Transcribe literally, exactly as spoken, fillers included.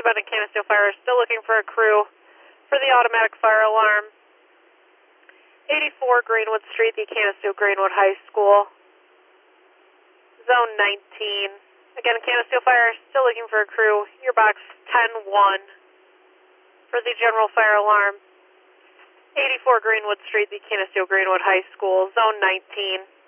East Bend and Canisteo Fire is still looking for a crew for the automatic fire alarm. eighty-four Greenwood Street, the Canisteo Greenwood High School. Zone nineteen. Again, Canisteo Fire still looking for a crew. Your box ten one for the general fire alarm. eighty-four Greenwood Street, the Canisteo Greenwood High School. Zone nineteen.